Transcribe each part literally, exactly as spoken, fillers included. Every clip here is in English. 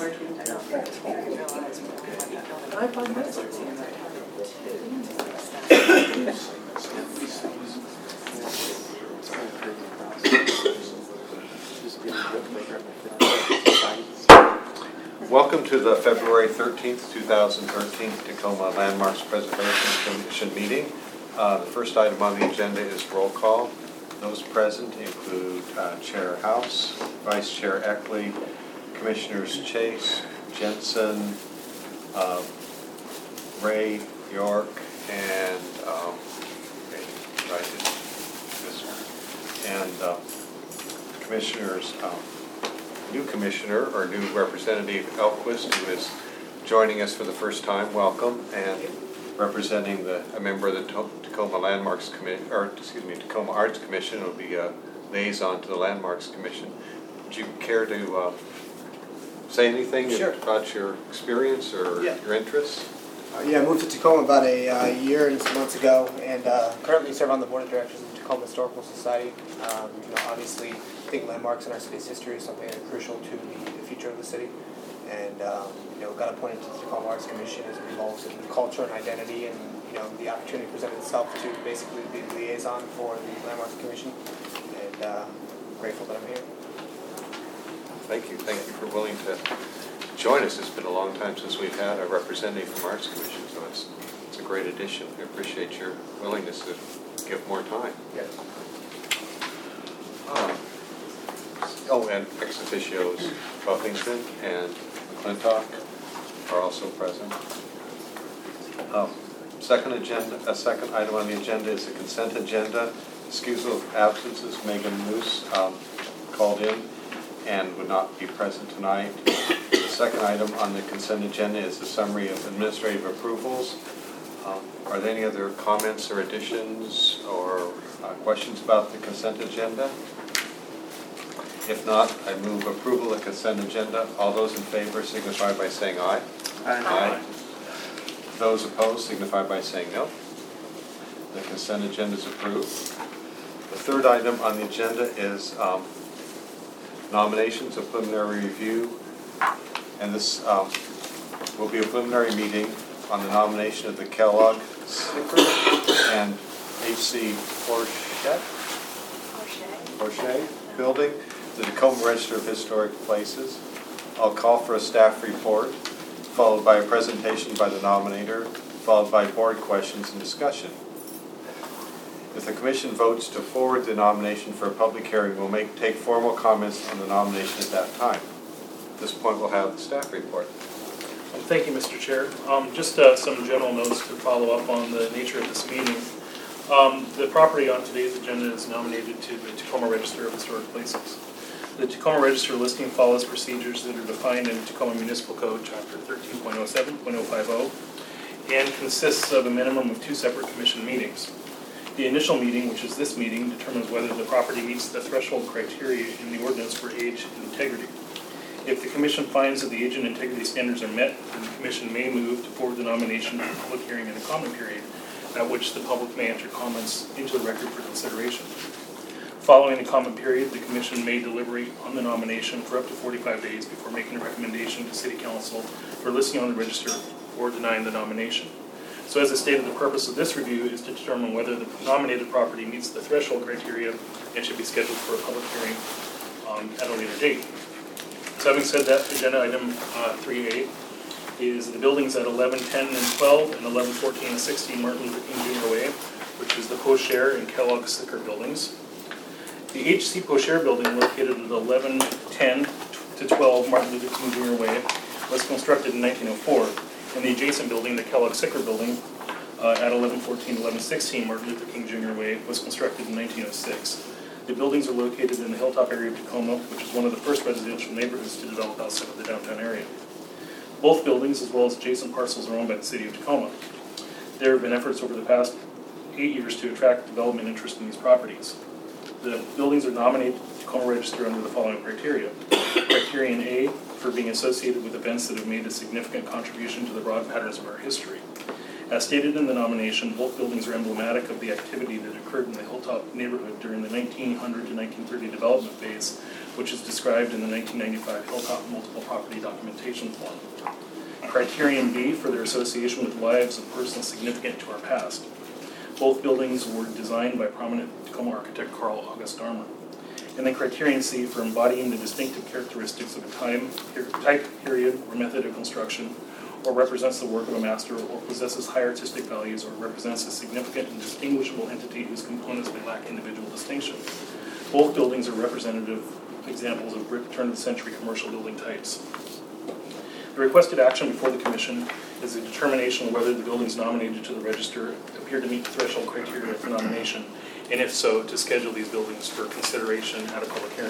thirteenth. Can I find this? Welcome to the February thirteenth, two thousand thirteen Tacoma Landmarks Preservation Commission meeting. Uh, the first item on the agenda is roll call. Those present include uh, Chair House, Vice Chair Eckley, Commissioners Chase, Jensen, uh, Ray, York, and um, right, this one. And uh, Commissioners. Um, new commissioner or new representative Elquist, who is joining us for the first time. Welcome. And representing the a member of the Tacoma Landmarks Commission, or excuse me, Tacoma Arts Commission, will be a liaison to the Landmarks Commission. Would you care to uh, say anything Sure. about your experience or yeah. your interests? Uh, yeah, I moved to Tacoma about a uh, year and some months ago, and uh, currently serve on the board of directors of the Tacoma Historical Society. Um, you know, obviously, I think landmarks in our city's history is something that's crucial to the, the future of the city. And um, you know, got appointed to the Tacoma Arts Commission as it involves in culture and identity, and you know, the opportunity presented itself to basically be the liaison for the Landmarks Commission. And uh, grateful that I'm here. Thank you. Thank you for willing to join us. It's been a long time since we've had a representative from Arts Commission, so it's it's a great addition. We appreciate your willingness to give more time. Yes. Um, oh, and ex officios Buffington and McClintock are also present. Um, second agenda, a second item on the agenda is the consent agenda. Excusal of absences. Megan Moose um, called in and would not be present tonight. The second item on the consent agenda is the summary of administrative approvals. Um, are there any other comments or additions or uh, questions about the consent agenda? If not, I move approval of the consent agenda. All those in favor signify by saying aye. Aye. Aye. Those opposed signify by saying no. The consent agenda is approved. The third item on the agenda is um, nominations of preliminary review. And this um, will be a preliminary meeting on the nomination of the Kellogg Sticker and H C Porsche Porsche building, the Tacoma Register of Historic Places. I'll call for a staff report, followed by a presentation by the nominator, followed by board questions and discussion. If the commission votes to forward the nomination for a public hearing, we'll make take formal comments on the nomination at that time. At this point, we'll have the staff report. Thank you, Mister Chair. Um, just uh, some general notes to follow up on the nature of this meeting. Um, the property on today's agenda is nominated to the Tacoma Register of Historic Places. The Tacoma Register listing follows procedures that are defined in Tacoma Municipal Code, Chapter thirteen point oh seven point oh five oh, and consists of a minimum of two separate commission meetings. The initial meeting, which is this meeting, determines whether the property meets the threshold criteria in the ordinance for age and integrity. If the commission finds that the age and integrity standards are met, then the commission may move to forward the nomination for public hearing in a comment period, at which the public may enter comments into the record for consideration. Following the comment period, the commission may deliberate on the nomination for up to forty-five days before making a recommendation to City Council for listing on the register or denying the nomination. So as I stated, the purpose of this review is to determine whether the nominated property meets the threshold criteria and should be scheduled for a public hearing um, at a later date. So having said that, agenda item uh, three A is the buildings at eleven ten and twelve and eleven fourteen and sixteen Martin Luther King Junior Way, which is the Poshare and Kellogg Sticker buildings. The H C Poshare building, located at eleven ten to twelve Martin Luther King Junior Way, was constructed in nineteen oh four, and the adjacent building, the Kellogg Sticker building, uh, at eleven fourteen to eleven sixteen Martin Luther King Junior Way, was constructed in nineteen oh six. The buildings are located in the Hilltop area of Tacoma, which is one of the first residential neighborhoods to develop outside of the downtown area. Both buildings, as well as adjacent parcels, are owned by the City of Tacoma. There have been efforts over the past eight years to attract development interest in these properties. The buildings are nominated to Tacoma Register under the following criteria. Criterion A, for being associated with events that have made a significant contribution to the broad patterns of our history. As stated in the nomination, both buildings are emblematic of the activity that occurred in the Hilltop neighborhood during the nineteen hundred to nineteen thirty development phase, which is described in the nineteen ninety-five Hilltop Multiple Property Documentation Form. Criterion B for their association with lives of persons significant to our past. Both buildings were designed by prominent Tacoma architect Carl August Darmer. And then criterion C for embodying the distinctive characteristics of a time, type, period, or method of construction, or represents the work of a master, or possesses high artistic values, or represents a significant and distinguishable entity whose components may lack individual distinction. Both buildings are representative examples of brick turn-of-the-century commercial building types. The requested action before the Commission is a determination of whether the buildings nominated to the register appear to meet the threshold criteria for nomination, and if so, to schedule these buildings for consideration at a public hearing.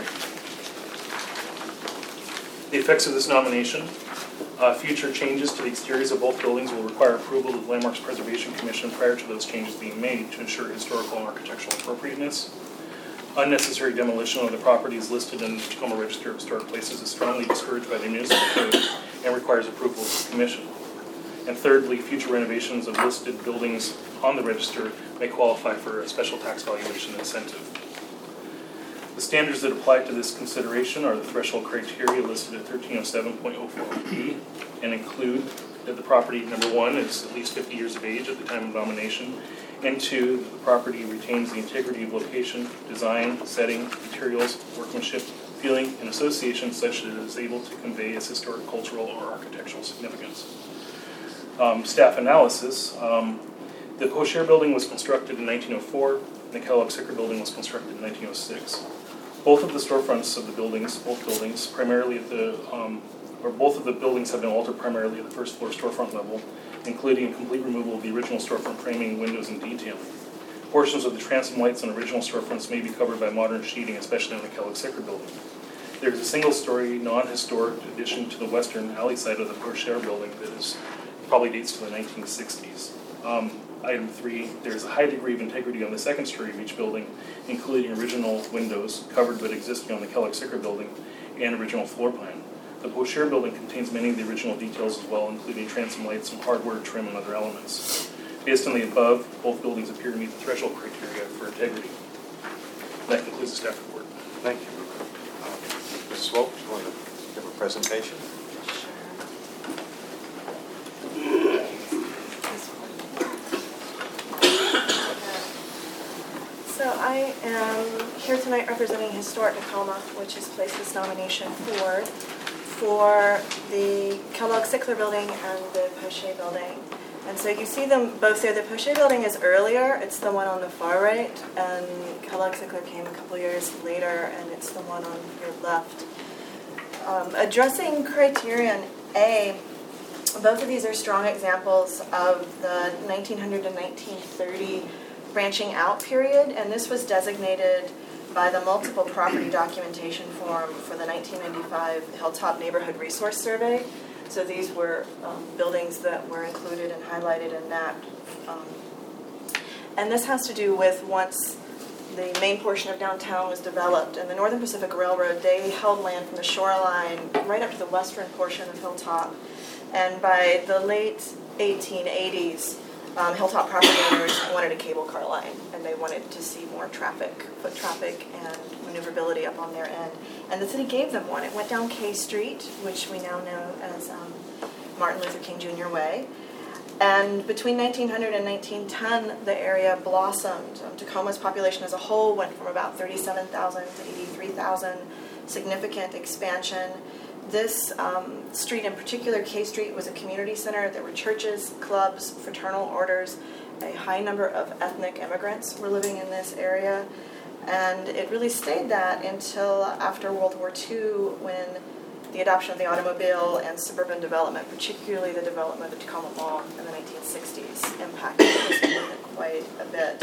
The effects of this nomination: uh, future changes to the exteriors of both buildings will require approval of the Landmarks Preservation Commission prior to those changes being made to ensure historical and architectural appropriateness. Unnecessary demolition of the properties listed in the Tacoma Register of Historic Places is strongly discouraged by the municipal code and requires approval of the Commission. And thirdly, future renovations of listed buildings on the register may qualify for a special tax valuation incentive. The standards that apply to this consideration are the threshold criteria listed at thirteen oh seven point oh four B and include that the property, number one, is at least fifty years of age at the time of nomination, and two, that the property retains the integrity of location, design, setting, materials, workmanship, feeling, and association such that it is able to convey its historic, cultural, or architectural significance. Um, staff analysis. Um, the Pocher building was constructed in nineteen oh four, and the Kellogg-Sicker building was constructed in nineteen oh six. Both of the storefronts of the buildings, both buildings, primarily at the, um, or both of the buildings have been altered primarily at the first floor storefront level, including a complete removal of the original storefront framing, windows, and detailing. Portions of the transom lights on original storefronts may be covered by modern sheeting, especially in the Kellogg-Sicker building. There is a single-story, non-historic addition to the western alley side of the Pocher building that is probably dates to the nineteen sixties. Um, item three, there is a high degree of integrity on the second story of each building, including original windows covered but existing on the Kellogg-Sicker building and original floor plan. The Pocher building contains many of the original details as well, including transom lights, some hardware, trim, and other elements. Based on the above, both buildings appear to meet the threshold criteria for integrity. And that concludes the staff report. Thank you. Uh, Miz Swope, do you want to give a presentation? So I am here tonight representing Historic Tacoma, which has placed this nomination forward for the Kellogg-Sickler building and the Pocher building. And so you see them both there. The Pocher building is earlier. It's the one on the far right, and Kellogg-Sickler came a couple years later, and it's the one on your left. Um, addressing criterion A, both of these are strong examples of the nineteen hundred to nineteen thirty branching out period, and this was designated by the multiple property documentation form for the nineteen ninety-five Hilltop Neighborhood Resource Survey. So these were um, buildings that were included and highlighted in that. Um, and this has to do with once the main portion of downtown was developed, and the Northern Pacific Railroad, they held land from the shoreline right up to the western portion of Hilltop. And by the late eighteen eighties, Um, Hilltop property owners wanted a cable car line, and they wanted to see more traffic, foot traffic, and maneuverability up on their end. And the city gave them one. It went down K Street, which we now know as um, Martin Luther King Junior Way. And between nineteen hundred and nineteen ten, the area blossomed. Um, Tacoma's population as a whole went from about thirty-seven thousand to eighty-three thousand, significant expansion. This um, street in particular, K Street, was a community center. There were churches, clubs, fraternal orders. A high number of ethnic immigrants were living in this area. And it really stayed that until after World War Two, when the adoption of the automobile and suburban development, particularly the development of the Tacoma Mall in the nineteen sixties, impacted this movement quite a bit.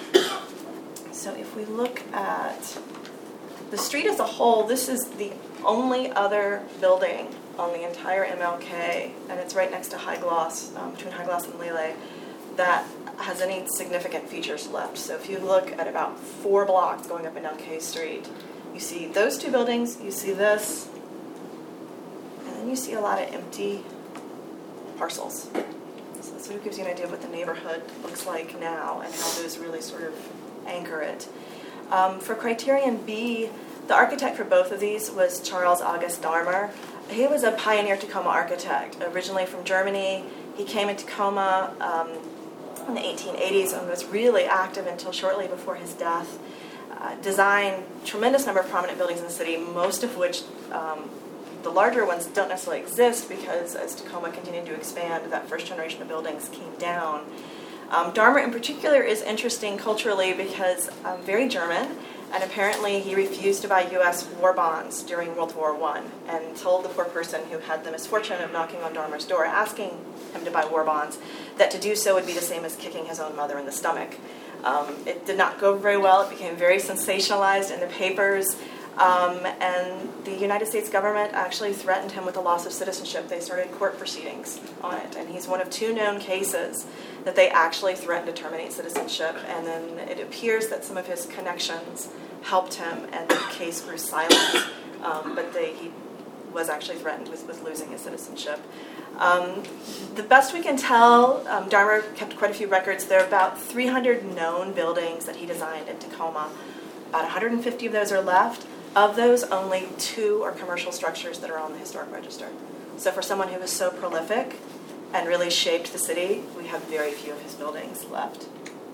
So if we look at the street as a whole, this is the only other building on the entire M L K, and it's right next to High Gloss, um, between High Gloss and Lele, that has any significant features left. So if you look at about four blocks going up and down K Street, you see those two buildings, you see this, and then you see a lot of empty parcels. So that sort of gives you an idea of what the neighborhood looks like now and how those really sort of anchor it. Um, for criterion B, the architect for both of these was Charles August Darmer. He was a pioneer Tacoma architect, originally from Germany. He came in Tacoma um, in the eighteen eighties and was really active until shortly before his death. Uh, designed tremendous number of prominent buildings in the city, most of which, um, the larger ones don't necessarily exist because as Tacoma continued to expand, that first generation of buildings came down. Um, Darmer in particular is interesting culturally because um, very German, and apparently he refused to buy U S war bonds during World War One and told the poor person who had the misfortune of knocking on Darmer's door asking him to buy war bonds that to do so would be the same as kicking his own mother in the stomach. Um, it did not go very well. It became very sensationalized in the papers. Um, and the United States government actually threatened him with the loss of citizenship. They started court proceedings on it. And he's one of two known cases that they actually threatened to terminate citizenship. And then it appears that some of his connections helped him, and the case grew silent. Um, but they, he was actually threatened with, with losing his citizenship. Um, the best we can tell, um, Darmer kept quite a few records. There are about three hundred known buildings that he designed in Tacoma. About one hundred fifty of those are left. Of those, only two are commercial structures that are on the historic register. So for someone who was so prolific and really shaped the city, we have very few of his buildings left.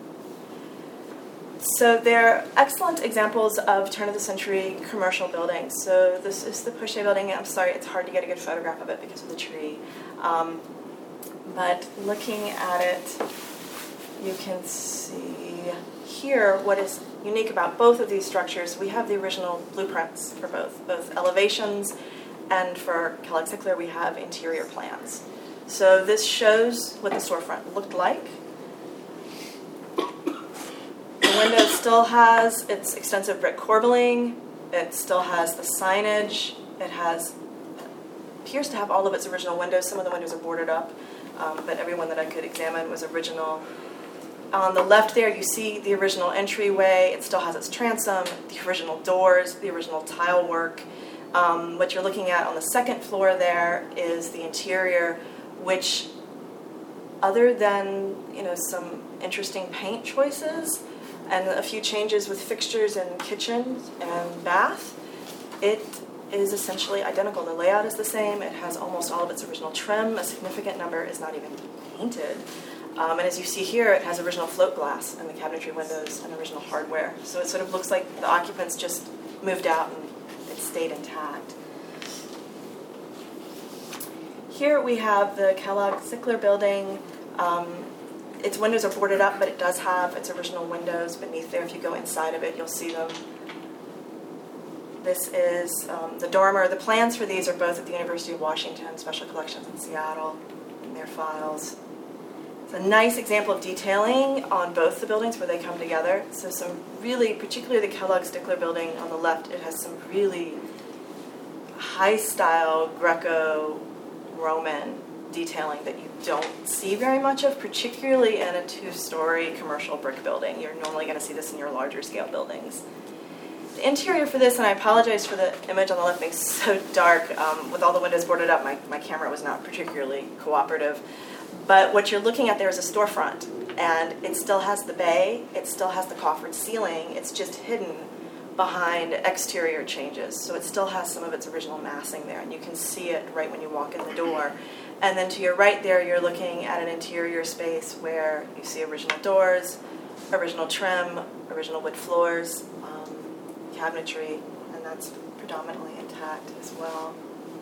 So they're excellent examples of turn-of-the-century commercial buildings. So this is the Poche building. I'm sorry, it's hard to get a good photograph of it because of the tree. Um, but looking at it, you can see here what is unique about both of these structures. We have the original blueprints for both, both elevations, and for Kellogg Sickler we have interior plans. So this shows what the storefront looked like. The window still has its extensive brick corbelling. It still has the signage. It has appears to have all of its original windows. Some of the windows are boarded up, um, but every one that I could examine was original. On the left there, you see the original entryway. It still has its transom, the original doors, the original tile work. Um, what you're looking at on the second floor there is the interior, which, other than you know some interesting paint choices and a few changes with fixtures and kitchen and bath, it is essentially identical. The layout is the same. It has almost all of its original trim. A significant number is not even painted. Um, and as you see here, it has original float glass and the cabinetry windows and original hardware. So it sort of looks like the occupants just moved out and it stayed intact. Here we have the Kellogg Sickler building. Um, its windows are boarded up, but it does have its original windows beneath there. If you go inside of it, you'll see them. This is um, the dormer. The plans for these are both at the University of Washington, Special Collections in Seattle, in their files. It's a nice example of detailing on both the buildings where they come together. So some really, particularly the Kellogg Sickler building on the left, it has some really high-style Greco-Roman detailing that you don't see very much of, particularly in a two-story commercial brick building. You're normally going to see this in your larger scale buildings. The interior for this, and I apologize for the image on the left being so dark, um, with all the windows boarded up, my, my camera was not particularly cooperative. But what you're looking at there is a storefront, and it still has the bay, it still has the coffered ceiling, it's just hidden behind exterior changes. So it still has some of its original massing there, and you can see it right when you walk in the door. And then to your right there, you're looking at an interior space where you see original doors, original trim, original wood floors, um, cabinetry, and that's predominantly intact as well.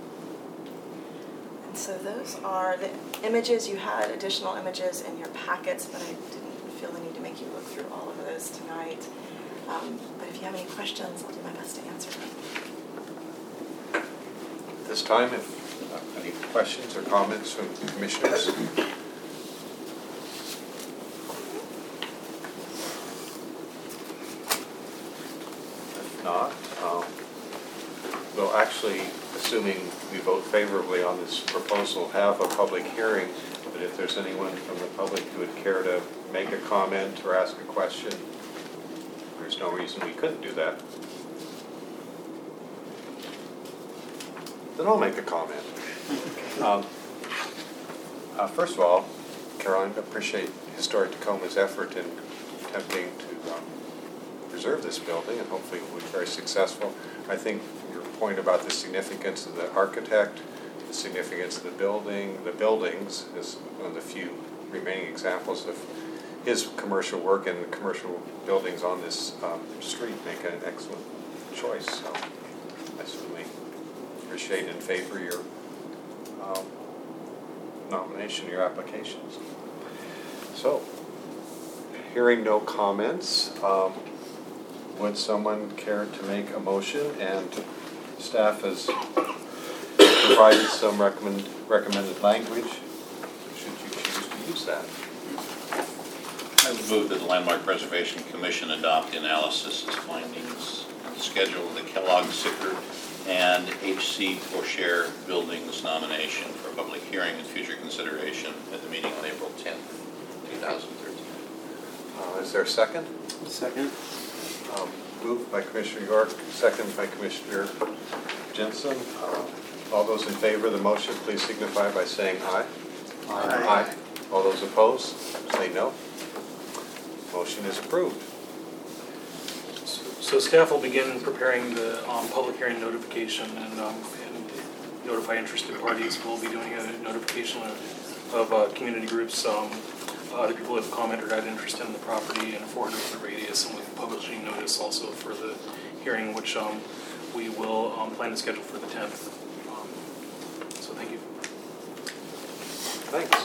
And so those are the images. You had additional images in your packets, but I didn't feel the need to make you look through all of those tonight. Um, but if you have any questions, I'll do my best to answer them. At this time, if uh, any questions or comments from the commissioners? If not, um, we'll actually, assuming we vote favorably on this proposal, have a public hearing. But if there's anyone from the public who would care to make a comment or ask a question, there's no reason we couldn't do that. Then I'll make a comment. Um, uh, first of all, Caroline. Appreciate Historic Tacoma's effort in attempting to um, preserve this building, and hopefully we'll be very successful. I think your point about the significance of the architect, the significance of the building, the buildings is one of the few remaining examples of his commercial work, and the commercial buildings on this um, street make an excellent choice. So I certainly appreciate and favor your um, nomination, your applications. So, hearing no comments, um, would someone care to make a motion? And staff has provided some recommend, recommended language, should you choose to use that. I would move that the Landmark Preservation Commission adopt the analysis findings and schedule the Kellogg, Sickert, and H C Porcher Buildings nomination for a public hearing and future consideration at the meeting on April tenth, two thousand thirteen. Uh, is there a second? Second. Um, moved by Commissioner York, second by Commissioner Jensen. Uh, all those in favor of the motion, please signify by saying aye. Aye. Aye. All those opposed, say no. Motion is approved. So staff will begin preparing the um, public hearing notification and, um, and notify interested parties. We'll be doing a notification of, of uh, community groups, um, other people who have commented or had interest in the property, and a four hundred foot radius, and we'll be publishing notice also for the hearing, which um, we will um, plan to schedule for the tenth. Um, so thank you. Thanks.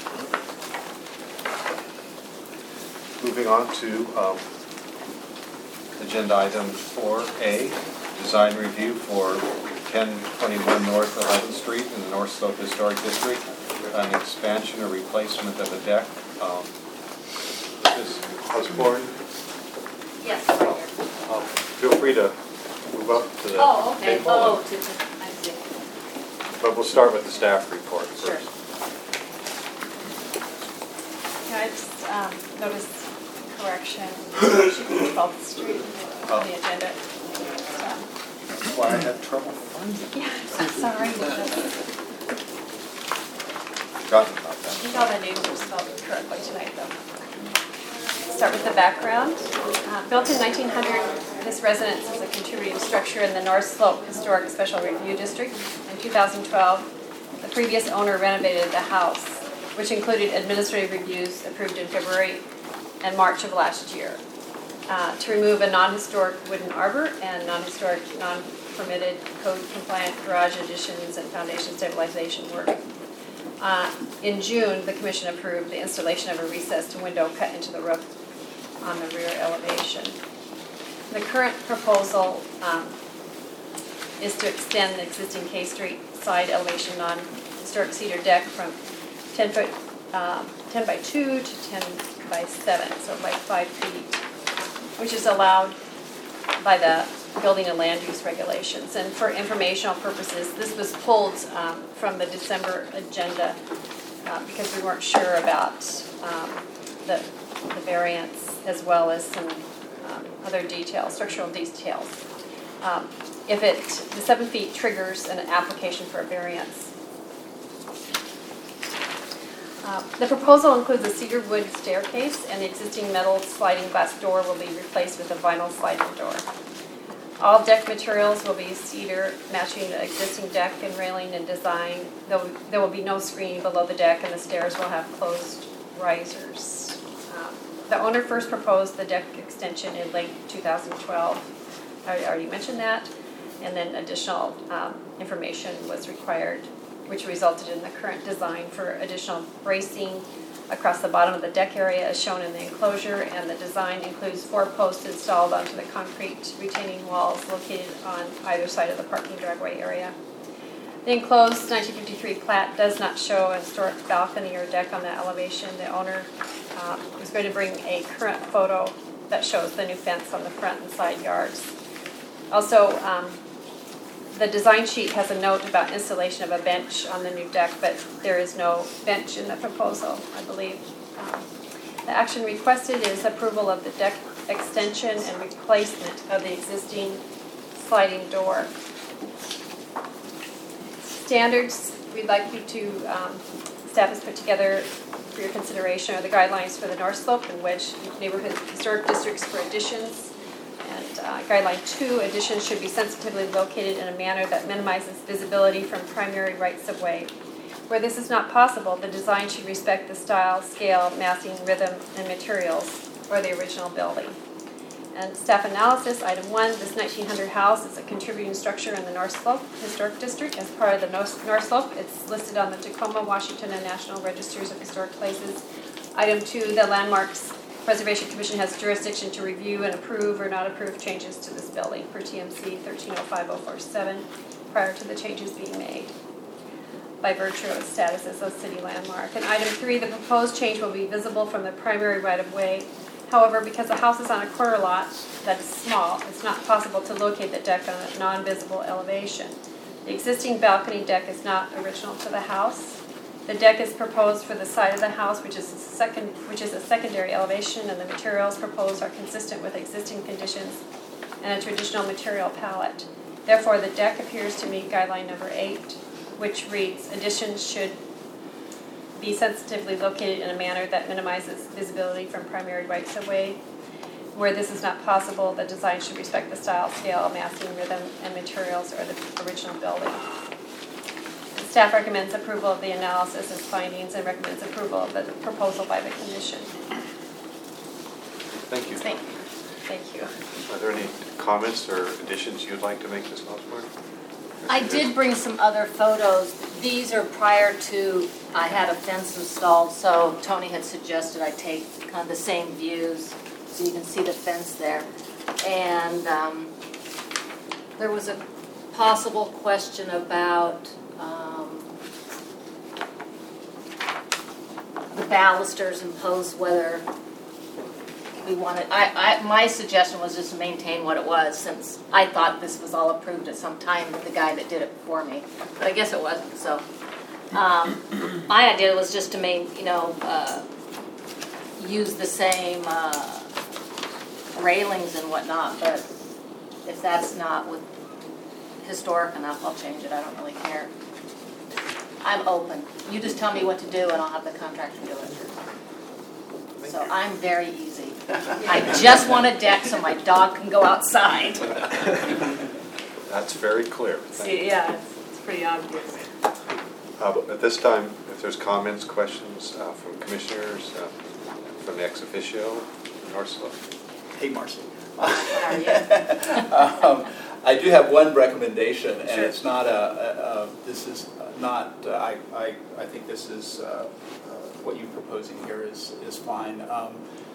Moving on to um, agenda item four A, design review for ten twenty-one North eleventh Street in the North Slope Historic District, an expansion or replacement of a deck. Um, Miz Osborne, Yes, right here. um, feel free to move up to the Oh, okay. table. Oh, and- to, to, I see. But we'll start with the staff report Sure. first. Can I just um, notice correction, it should be twelfth Street on the agenda. So, That's why I had trouble finding. yeah, I'm sorry. Forgotten about I that. think all the names are spelled correctly tonight, though. Start with the background. Uh, built in nineteen hundred, this residence is a contributing structure in the North Slope Historic Special Review District. In two thousand twelve, the previous owner renovated the house, which included administrative reviews approved in February and March of last year, uh, to remove a non-historic wooden arbor and non-historic, non-permitted code-compliant garage additions and foundation stabilization work. Uh, in June, the commission approved the installation of a recessed window cut into the roof on the rear elevation. The current proposal um, is to extend the existing K Street side elevation non-historic cedar deck from ten foot, um, ten by two to ten by seven, so like five feet, which is allowed by the building and land use regulations. And for informational purposes, this was pulled um, from the December agenda uh, because we weren't sure about um, the, the variance, as well as some um, other details, structural details. Um, if it, the seven feet triggers an application for a variance. Uh, The proposal includes a cedar wood staircase, and the existing metal sliding glass door will be replaced with a vinyl sliding door. All deck materials will be cedar, matching the existing deck and railing and design. There will- there will be no screening below the deck, and the stairs will have closed risers. Um, The owner first proposed the deck extension in late two thousand twelve. I already mentioned that. And then additional um, information was required, which resulted in the current design for additional bracing across the bottom of the deck area as shown in the enclosure, and the design includes four posts installed onto the concrete retaining walls located on either side of the parking driveway area. The enclosed nineteen fifty-three plat does not show a historic balcony or deck on that elevation. The owner uh, is going to bring a current photo that shows the new fence on the front and side yards. Also, um, the design sheet has a note about installation of a bench on the new deck, but there is no bench in the proposal, I believe. Um, The action requested is approval of the deck extension and replacement of the existing sliding door. Standards, we'd like you to, um, staff has put together for your consideration are the guidelines for the North Slope and Wedge neighborhood historic districts for additions. And uh, guideline two, additions should be sensitively located in a manner that minimizes visibility from primary rights of way. Where this is not possible, the design should respect the style, scale, massing, rhythm, and materials or the original building. And staff analysis, item one, this nineteen hundred house is a contributing structure in the North Slope Historic District. As part of the North North Slope, it's listed on the Tacoma, Washington, and National Registers of Historic Places. Item two, the Landmarks Preservation Commission has jurisdiction to review and approve or not approve changes to this building per T M C thirteen oh five oh four seven prior to the changes being made by virtue of its status as a city landmark. And item three, the proposed change will be visible from the primary right-of-way. However, because the house is on a corner lot that is small, it's not possible to locate the deck on a non-visible elevation. The existing balcony deck is not original to the house. The deck is proposed for the side of the house, which is a second, which is a secondary elevation, and the materials proposed are consistent with existing conditions and a traditional material palette. Therefore, the deck appears to meet guideline number eight, which reads, additions should be sensitively located in a manner that minimizes visibility from primary rights of way. Where this is not possible, the design should respect the style, scale, massing, rhythm, and materials or the original building. The staff recommends approval of the analysis as findings and recommends approval of the proposal by the commission. Thank you. Thank you. Thank you. Are there any comments or additions you'd like to make, Miz Osborne? I did bring some other photos. These are prior to, I had a fence installed, so Tony had suggested I take kind of the same views so you can see the fence there. And um, there was a possible question about um, the balusters imposed, whether we wanted, I, I, my suggestion was just to maintain what it was, since I thought this was all approved at some time with the guy that did it for me, but I guess it wasn't. So um, my idea was just to main, you know, uh, use the same uh, railings and whatnot. But if that's not with historic enough, I'll change it. I don't really care. I'm open. You just tell me what to do, and I'll have the contractor do it. So I'm very easy. I just want a deck so my dog can go outside. That's very clear. Thank you. See, yeah, it's, it's pretty obvious. Uh, but At this time, if there's comments, questions uh, from commissioners, uh, from the ex officio, North Slope. Hey, Marcy. How are you? um, I do have one recommendation, and Sure. it's not a, a, a this is not, uh, I, I, I think this is, uh, uh, what you're proposing here is, is fine. Um,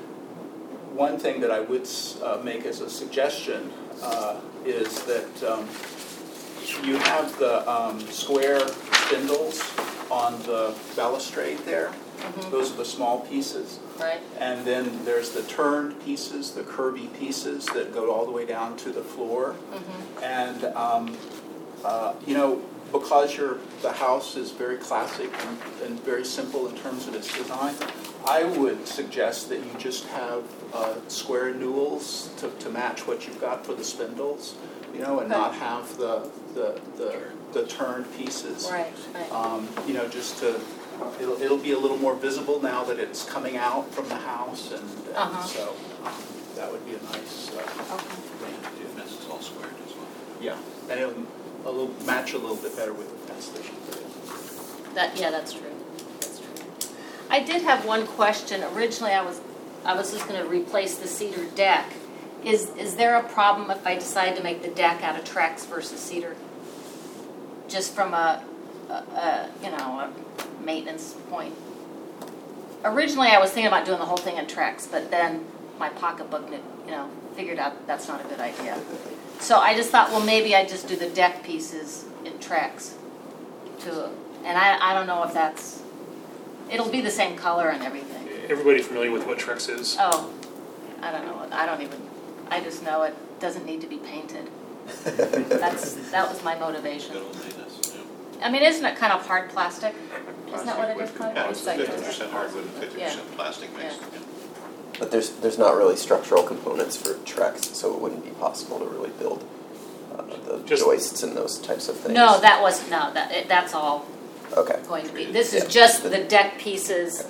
one thing that I would uh, make as a suggestion uh, is that um, you have the um, square spindles on the balustrade there. Mhm. Those are the small pieces. Right. And then there's the turned pieces, the curvy pieces that go all the way down to the floor. Mm-hmm. And, um, uh, you know, because your the house is very classic and, and very simple in terms of its design, I would suggest that you just have uh, square newels to, to match what you've got for the spindles, you know, and Okay. not have the, the, the, the turned pieces. Right, right. Um, you know, just to, it'll, it'll be a little more visible now that it's coming out from the house, and, and Uh-huh. so um, that would be a nice uh, Okay. thing to do. The fence is all squared as well. Yeah, and it'll a little, match a little bit better with the fence that you put in. That, yeah, that's true. That's true. I did have one question. Originally, I was, I was just going to replace the cedar deck. Is, is there a problem if I decide to make the deck out of Trex versus cedar? Just from a, a, a you know, a maintenance point. Originally, I was thinking about doing the whole thing in Trex, but then my pocketbook, you know, figured out that's not a good idea. So I just thought, well, maybe I just do the deck pieces in Trex to, and I, I don't know if that's, it'll be the same color and everything. Everybody familiar with what Trex is? Oh, I don't know, I don't even, I just know it doesn't need to be painted. That's, that was my motivation. Good old days, yeah. I mean, isn't it kind of hard plastic? Isn't that what it is Plastic called? wood. Yeah, it's Recycled. fifty percent hardwood and fifty percent plastic mixed. Yeah. Yeah. But there's there's not really structural components for Trex, so it wouldn't be possible to really build uh, the Just- joists and those types of things. No, that was, no, that, it- that's all Okay. going to be. This is Yeah. just the deck pieces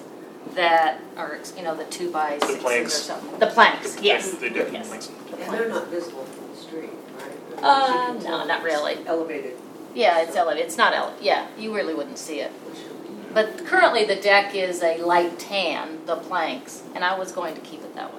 that are, you know, the two by The sixes or planks. something. The planks, yes. They do. Yes. Thanks. The And they're planks. not visible from the street, right? I mean, Uh, you can no, tell not it's really. Elevated. Yeah, it's elevated, it's not ele, yeah, you really wouldn't see it. which would be- But currently the deck is a light tan, the planks, and I was going to keep it that way.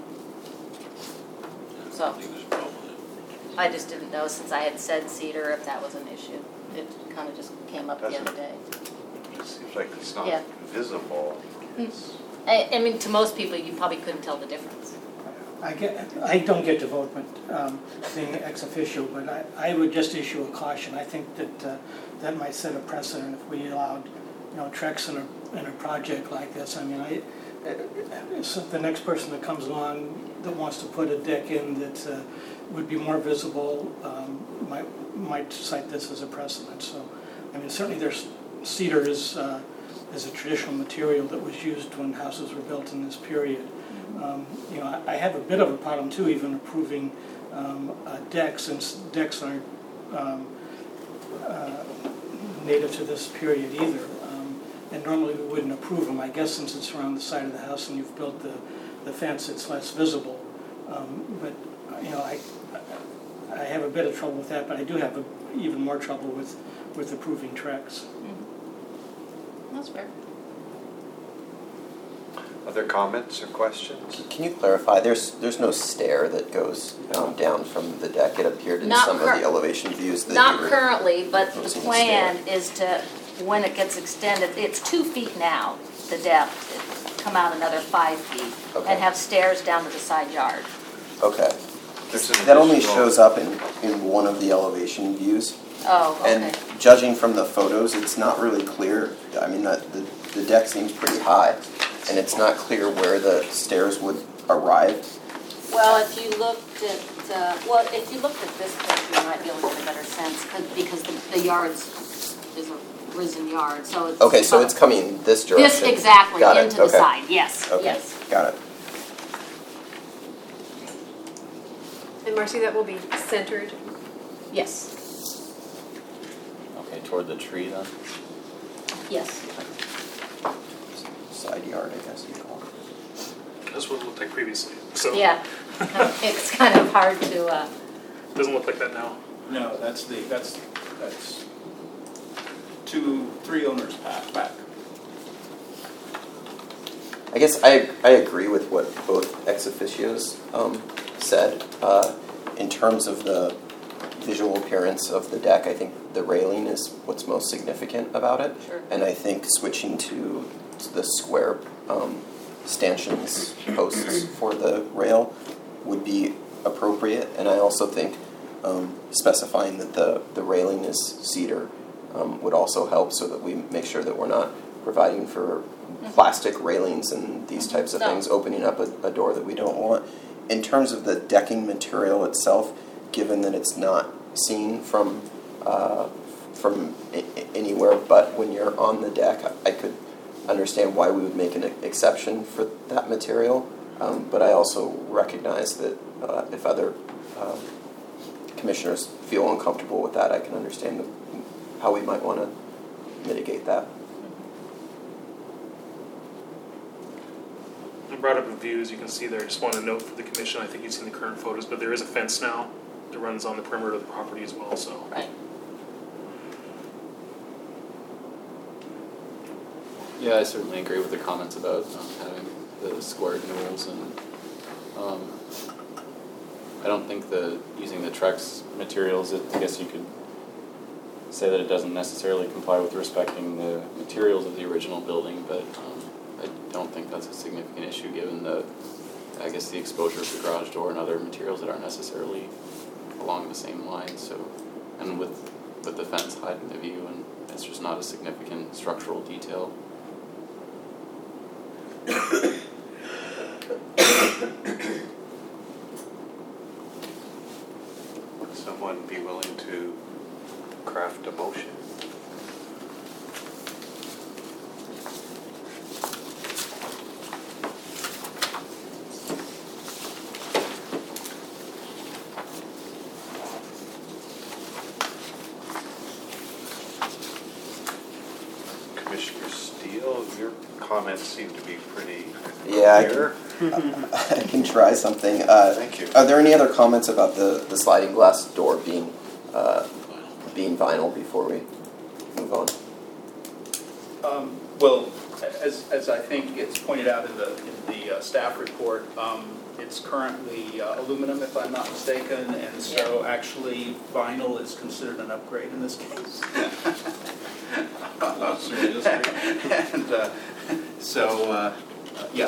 I So- don't think there's a problem with it. I just didn't know since I had said cedar if that was an issue. It kind of just came up the other Doesn't- day. It seems like it's not Yeah. visible. Hmm. It's- I, I mean, to most people, you probably couldn't tell the difference. I get, I don't get to vote, but, um, being ex officio, but I, I would just issue a caution. I think that, uh, that might set a precedent if we allowed, you know, Trex in a, in a project like this. I mean, I, uh, so the next person that comes along that wants to put a deck in that, uh, would be more visible, um, might, might cite this as a precedent. So, I mean, certainly there's, cedar is, uh, is a traditional material that was used when houses were built in this period. Um, you know, I, I have a bit of a problem too, even approving um, a deck, since decks aren't um, uh, native to this period either. Um, and normally we wouldn't approve them. I guess since it's around the side of the house and you've built the, the fence, it's less visible. Um, but uh, you know, I I have a bit of trouble with that, but I do have a, even more trouble with with approving Trex. That's fair. Other comments or questions? Can you clarify, there's, there's no stair that goes um, down from the deck? It appeared in Not some of cur- the elevation views that Not you were... currently, but the proposing a plan is to, when it gets extended, it's two feet now, the depth, come out another five feet, Okay. and have stairs down to the side yard. Okay. There's an That only additional- shows up in, in one of the elevation views. Oh, okay. And judging from the photos, it's not really clear. I mean, that the, the deck seems pretty high, and it's not clear where the stairs would arrive. Well, if you looked at, uh, well, if you looked at this picture, you might be able to get a better sense, 'cause- because the, the yard's is a risen yard, so it's. Okay, so it's coming this direction. This, exactly, Got it, into the okay. side, yes, Okay, yes. got it. And Marcy, that will be centered. Yes, Okay, toward the tree then? yes. Side yard, I guess you call it. That's what it looked like previously. So Yeah, it's kind of hard to, uh, it doesn't look like that now. No, that's the, that's, that's two, three owners back, back. I guess I, I agree with what both ex officios um, said. Uh, in terms of the visual appearance of the deck, I think the railing is what's most significant about it. Sure. And I think switching to the square um, stanchions posts for the rail would be appropriate. And I also think um, specifying that the, the railing is cedar um, would also help, so that we make sure that we're not providing for plastic railings and these types of No. things, opening up a, a door that we don't want. In terms of the decking material itself, given that it's not seen from uh, from I- I- anywhere but when you're on the deck, I could understand why we would make an exception for that material. Um, but I also recognize that uh, if other um, commissioners feel uncomfortable with that, I can understand the, how we might want to mitigate that. I brought up a view, as you can see there. I just want to note for the commission, I think you've seen the current photos, but there is a fence now that runs on the perimeter of the property as well, so. right. Yeah, I certainly agree with the comments about um, having the squared newels, and um, I don't think the using the Trex materials, it, I guess you could say that it doesn't necessarily comply with respecting the materials of the original building, but um, I don't think that's a significant issue given the, I guess, the exposure of the garage door and other materials that aren't necessarily along the same line. So, and with with the fence hiding the view, and it's just not a significant structural detail. Would someone be willing to craft a motion? Commissioner Steele, your comments seem to be pretty Yeah, I clear. can, I can try something. Uh, Thank you. Are there any other comments about the, the sliding glass door being uh, being vinyl before we move on? Um, Well, as, as I think it's pointed out in the, in the uh, staff report, um, it's currently uh, aluminum, if I'm not mistaken, and so actually vinyl is considered an upgrade in this case. And uh, so, uh, yeah.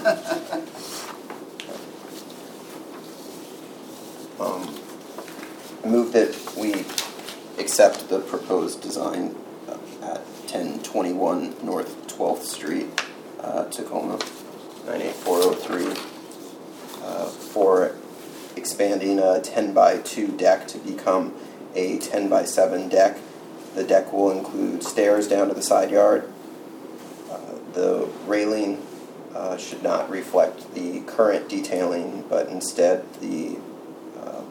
Um, move that we accept the proposed design uh, at ten twenty-one North twelfth Street, uh, Tacoma, nine eight four oh three, uh, for expanding a ten by two deck to become a ten by seven deck. The deck will include stairs down to the side yard. Uh, the railing uh, should not reflect the current detailing, but instead the uh,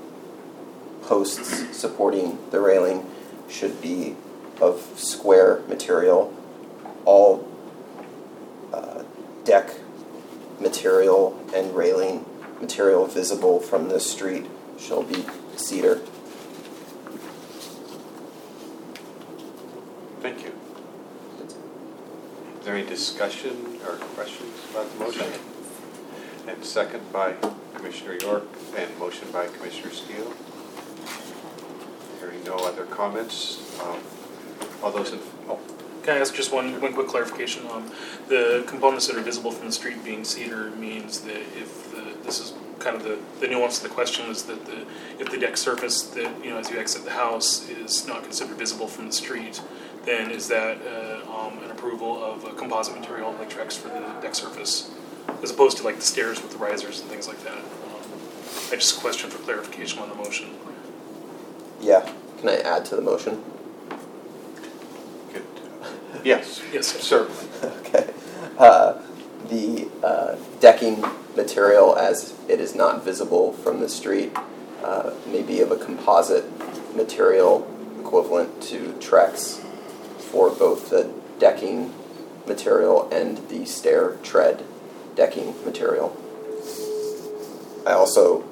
posts supporting the railing should be of square material. All uh, deck material and railing material visible from the street shall be cedar. Thank you. Is there any discussion or questions about the motion? And second by Commissioner York and motion by Commissioner Steele. Hearing no other comments, um, all those in, oh, Can I ask just one, one quick clarification? Um, the components that are visible from the street being cedar means that if the, this is kind of the, the nuance of the question is that the, if the deck surface that, you know, as you exit the house is not considered visible from the street, then is that uh, um, an approval of a composite material like Trex for the deck surface, as opposed to like the stairs with the risers and things like that? Um, I just question for clarification on the motion. Yeah, can I add to the motion? good. Yes, Yes, sir. certainly. Okay. Uh, the uh, decking material, as it is not visible from the street, uh, may be of a composite material equivalent to Trex for both the decking material and the stair tread decking material. I also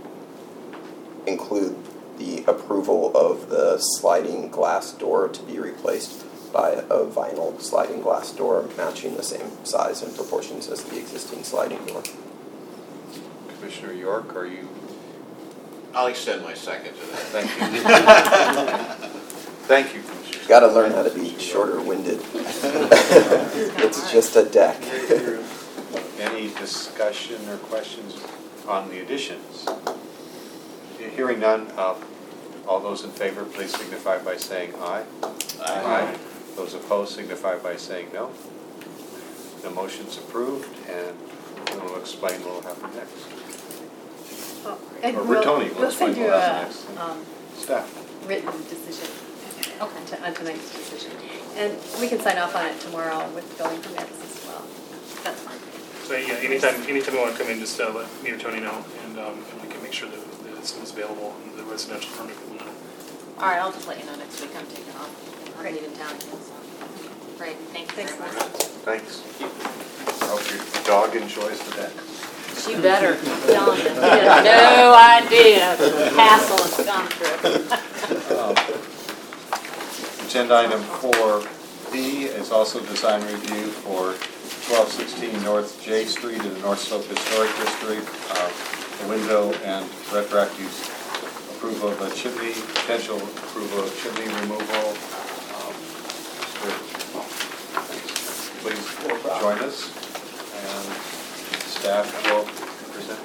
include the approval of the sliding glass door to be replaced by a vinyl sliding glass door matching the same size and proportions as the existing sliding door. Commissioner York, are you, I'll extend my second to that. thank you. Thank you, Commissioner. Got to learn how to be shorter-winded. It's just a deck. Any discussion or questions on the additions? Hearing none, uh, all those in favor, please signify by saying aye. Aye. Those opposed signify by saying no. The motion's approved, and we'll explain what will happen next. Oh, and Or we'll- Bertoni will We'll explain send you what a happens next. um, Staff. written decision on to- on tonight's decision. And we can sign off on it tomorrow with building permits as well. That's fine. So yeah, anytime, anytime you want to come in, just uh, let me or Tony know, and, um, and we can make sure that, that it's available, and the residential permit people know. All right, I'll just let you know next week. I'm taking off. I'm Great. leaving town again, so. Great, thank you Thanks, very Melissa. much. Thanks. I hope your dog enjoys the deck. She better, I'm telling you. She has no idea the hassle it's gone through. Um, Agenda item four B is also design review for twelve sixteen North J Street in the North Slope Historic District. Uh, The window and retroactive approval of a chimney, potential approval of chimney removal. Um, Please join us, and staff will present.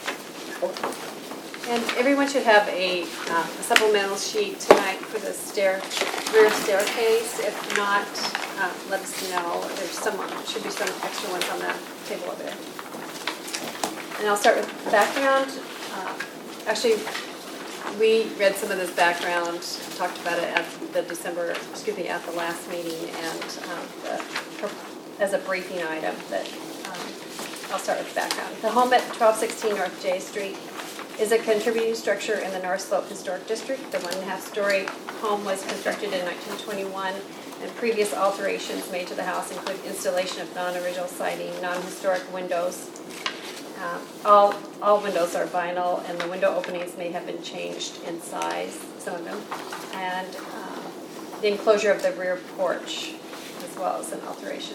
And everyone should have a uh, a supplemental sheet tonight for the stair, rear staircase. If not, uh, let us know. There's some, should be some extra ones on the table over there. And I'll start with background. Uh, Actually, we read some of this background, talked about it at the December, excuse me, at the last meeting, and um, the, as a briefing item, that um, I'll start with the background. The home at twelve sixteen North J Street is a contributing structure in the North Slope Historic District. The one and a half story home was constructed in nineteen twenty-one And previous alterations made to the house include installation of non-original siding, non-historic windows. Um, All, all windows are vinyl, and the window openings may have been changed in size, some of them. And um, the enclosure of the rear porch as well as an alteration.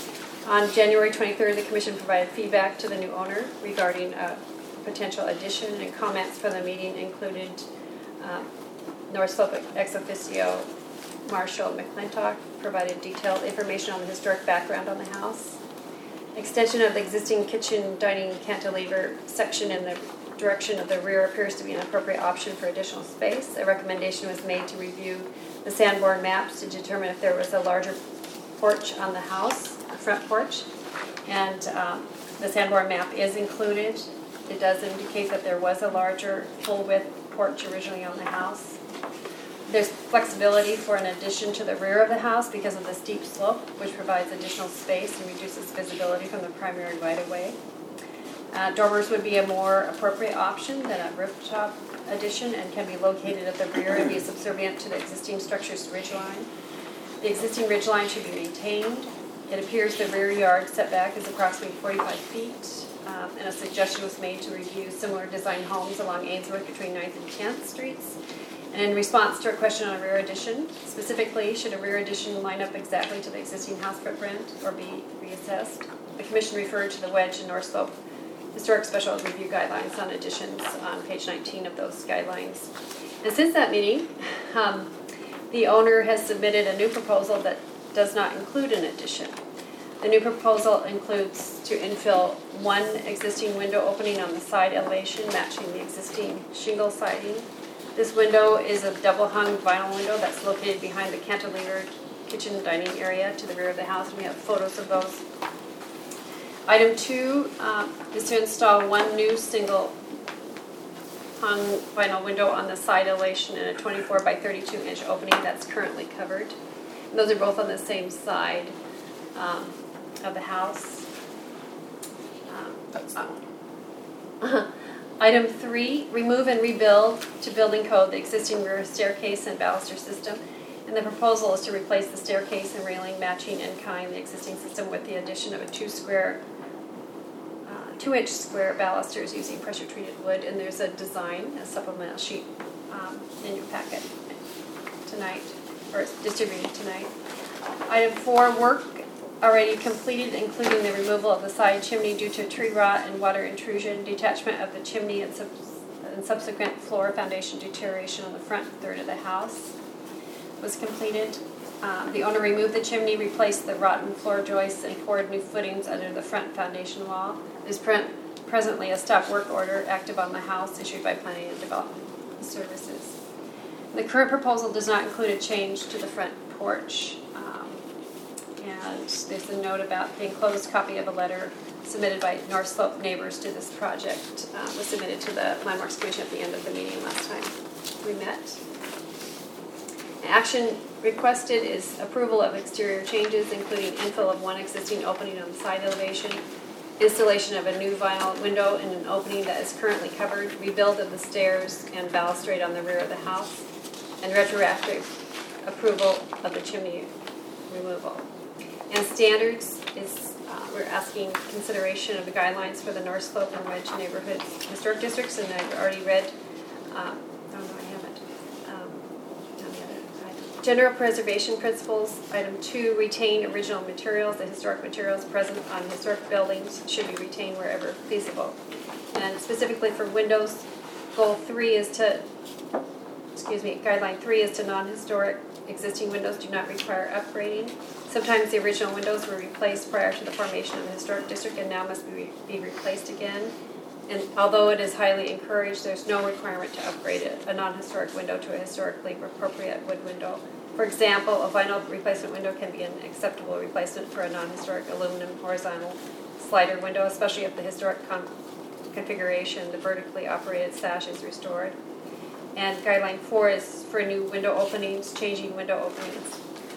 On January twenty-third, the commission provided feedback to the new owner regarding a potential addition, and comments from the meeting included um, North Slope ex officio Marshall McClintock provided detailed information on the historic background on the house. Extension of the existing kitchen dining cantilever section in the direction of the rear appears to be an appropriate option for additional space. A recommendation was made to review the Sanborn maps to determine if there was a larger porch on the house, a front porch. And um, the Sanborn map is included. It does indicate that there was a larger full-width porch originally on the house. There's flexibility for an addition to the rear of the house because of the steep slope, which provides additional space and reduces visibility from the primary right-of-way. Uh, dormers would be a more appropriate option than a rooftop addition and can be located at the rear and be subservient to the existing structure's ridgeline. The existing ridgeline should be maintained. It appears the rear yard setback is approximately forty-five feet, um, and a suggestion was made to review similar design homes along Ainsworth between ninth and tenth streets. And in response to a question on a rear addition, specifically, should a rear addition line up exactly to the existing house footprint or be reassessed? The commission referred to the Wedge and North Slope Historic Special Review Guidelines on additions on page nineteen of those guidelines. And since that meeting, um, the owner has submitted a new proposal that does not include an addition. The new proposal includes to infill one existing window opening on the side elevation matching the existing shingle siding. This window is a double-hung vinyl window that's located behind the cantilevered kitchen dining area to the rear of the house, and we have photos of those. Item two um, is to install one new single hung vinyl window on the side elevation and a twenty-four by thirty-two inch opening that's currently covered. And those are both on the same side um, of the house. Um, That's uh, Item three, remove and rebuild to building code the existing rear staircase and baluster system. And the proposal is to replace the staircase and railing matching in kind the existing system with the addition of a two square, uh, two inch square balusters using pressure treated wood. And there's a design, a supplemental sheet um, in your packet tonight, or distributed tonight. Item four, work already completed, including the removal of the side chimney due to tree rot and water intrusion, detachment of the chimney and, sub- and subsequent floor foundation deterioration on the front third of the house was completed. Um, the owner removed the chimney, replaced the rotten floor joists, and poured new footings under the front foundation wall. There's pre- presently a stop work order active on the house issued by Planning and Development Services. The current proposal does not include a change to the front porch. And there's a note about the enclosed copy of a letter submitted by North Slope neighbors to this project uh, was submitted to the Landmarks Commission at the end of the meeting last time we met. Action requested is approval of exterior changes, including infill of one existing opening on the side elevation, installation of a new vinyl window in an opening that is currently covered, rebuild of the stairs and balustrade on the rear of the house, and retroactive approval of the chimney removal. And standards is, uh, we're asking consideration of the guidelines for the North Slope and Wedge neighborhood historic districts, and I've already read, um, oh no, I haven't, um, on the other item. General preservation principles, item two, retain original materials. The historic materials present on historic buildings should be retained wherever feasible. And specifically for windows, goal three is to, excuse me, guideline three is to non-historic existing windows do not require upgrading. Sometimes the original windows were replaced prior to the formation of the historic district and now must be, be replaced again. And although it is highly encouraged, there's no requirement to upgrade a, a non-historic window to a historically appropriate wood window. For example, a vinyl replacement window can be an acceptable replacement for a non-historic aluminum horizontal slider window, especially if the historic con- configuration, the vertically operated sash, is restored. And guideline four is for new window openings, changing window openings.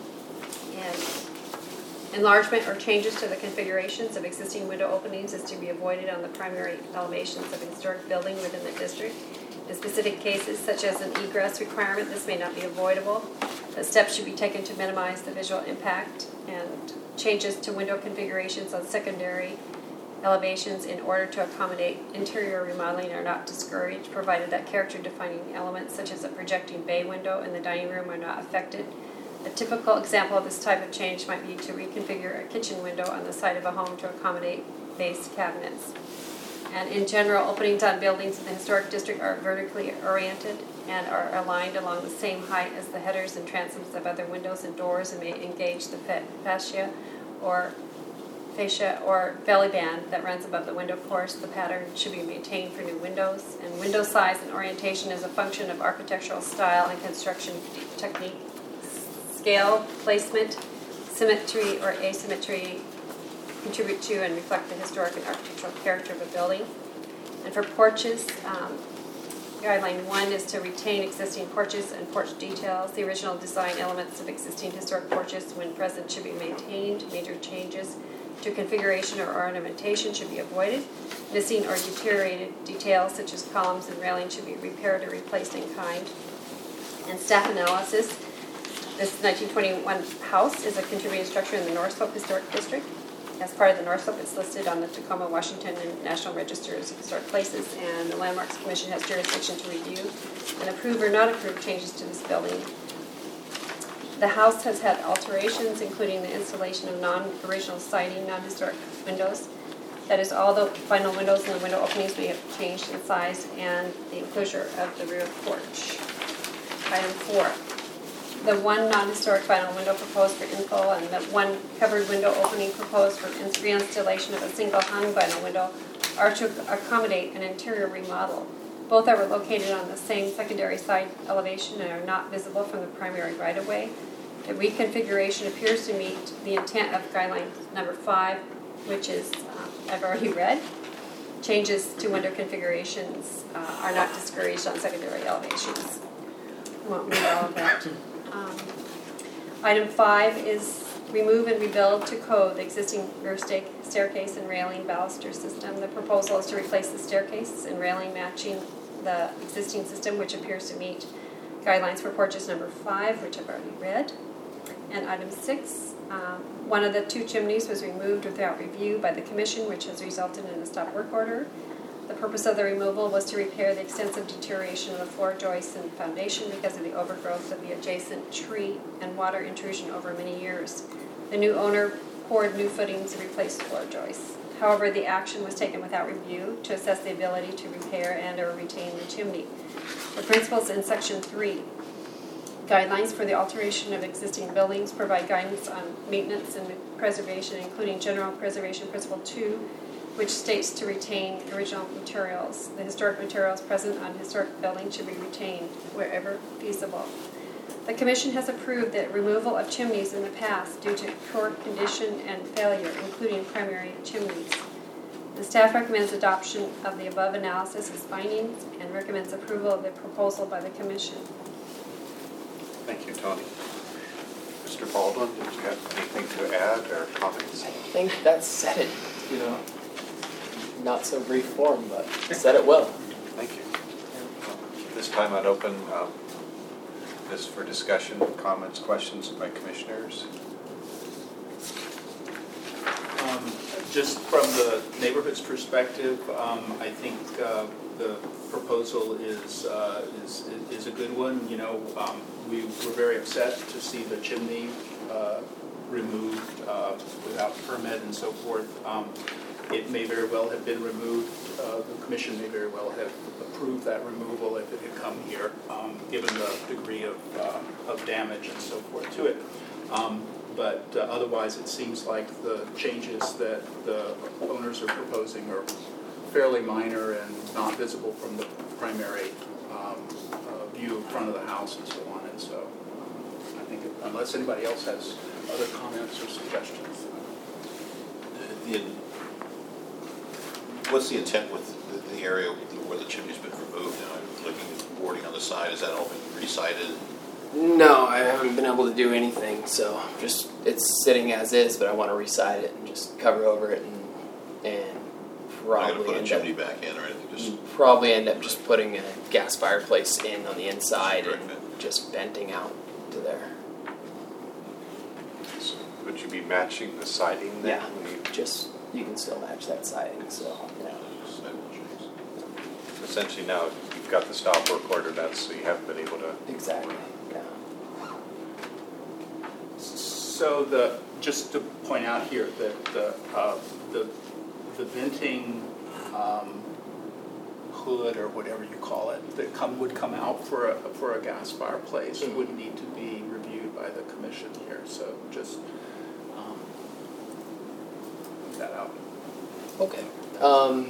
And enlargement or changes to the configurations of existing window openings is to be avoided on the primary elevations of a historic building within the district. In specific cases, such as an egress requirement, this may not be avoidable. that steps should be taken to minimize the visual impact, and changes to window configurations on secondary elevations in order to accommodate interior remodeling are not discouraged, provided that character-defining elements such as a projecting bay window in the dining room are not affected. A typical example of this type of change might be to reconfigure a kitchen window on the side of a home to accommodate base cabinets. And in general, openings on buildings in the historic district are vertically oriented and are aligned along the same height as the headers and transoms of other windows and doors, and may engage the fascia or fascia or belly band that runs above the window course. The pattern should be maintained for new windows. And window size and orientation is a function of architectural style and construction technique. Scale, placement, symmetry or asymmetry contribute to and reflect the historic and architectural character of a building. And for porches, um, guideline one is to retain existing porches and porch details. The original design elements of existing historic porches, when present, should be maintained. Major changes to configuration or ornamentation should be avoided. Missing or deteriorated details such as columns and railings should be repaired or replaced in kind. And staff analysis. This nineteen twenty-one house is a contributing structure in the North Slope Historic District. As part of the North Slope, it's listed on the Tacoma, Washington, and National Registers of Historic Places, and the Landmarks Commission has jurisdiction to review and approve or not approve changes to this building. The house has had alterations, including the installation of non-original siding, non-historic windows. That is, all the vinyl windows and the window openings may have changed in size, and the enclosure of the rear porch. Item four. The one non-historic vinyl window proposed for infill and the one covered window opening proposed for reinstallation of a single hung vinyl window are to accommodate an interior remodel. Both are located on the same secondary side elevation and are not visible from the primary right-of-way. The reconfiguration appears to meet the intent of guideline number five, which is, uh, I've already read. Changes to window configurations uh, are not discouraged on secondary elevations. I won't read all of that. Um, item five is remove and rebuild to code the existing rear stake, staircase and railing baluster system. The proposal is to replace the staircase and railing matching the existing system, which appears to meet guidelines for porches number five, which I've already read. And item six, um, one of the two chimneys was removed without review by the commission, which has resulted in a stop work order. The purpose of the removal was to repair the extensive deterioration of the floor joists and foundation because of the overgrowth of the adjacent tree and water intrusion over many years. The new owner poured new footings and replaced floor joists. However, the action was taken without review to assess the ability to repair and or retain the chimney. The principles in section three, guidelines for the alteration of existing buildings, provide guidance on maintenance and preservation, including general preservation principle two, which states to retain original materials. The historic materials present on historic buildings should be retained wherever feasible. The Commission has approved the removal of chimneys in the past due to poor condition and failure, including primary chimneys. The staff recommends adoption of the above analysis as findings and recommends approval of the proposal by the Commission. Thank you, Tony. Mister Baldwin, did you have anything to add or comments? I think that said it, you know, not so brief form, but said it well. Thank you. This time I'd open um, this for discussion, comments, questions by commissioners. Um, Just from the neighborhood's perspective, um, I think uh, the proposal is, uh, is is a good one. You know, um, we were very upset to see the chimney uh, removed uh, without permit and so forth. Um, It may very well have been removed. Uh, the commission may very well have approved that removal if it had come here, um, given the degree of, uh, of damage and so forth to it. Um, but uh, otherwise, it seems like the changes that the owners are proposing are fairly minor and not visible from the primary um, uh, view in front of the house and so on. And so um, I think if, unless anybody else has other comments or suggestions. The, What's the intent with the, the area where the chimney's been removed? And I'm looking at the boarding on the side. Has that all been re-sided? No, I haven't been able to do anything, so just it's sitting as is, but I want to reside it and just cover over it and and Not probably going to put a end chimney up, back in or anything? Just probably end up just putting a gas fireplace in on the inside Direct and vent. just venting out to there. be matching the siding then? Yeah, when you- just, you can still match that siding, so, yeah. Essentially now, you've got the stop work order, that's, so you haven't been able to. Exactly, yeah. So the, just to point out here that the, uh, the, the venting um, hood or whatever you call it, that come, would come out for a, for a gas fireplace Mhm. would need to be reviewed by the commission here, so just um, put that out. Okay. Um,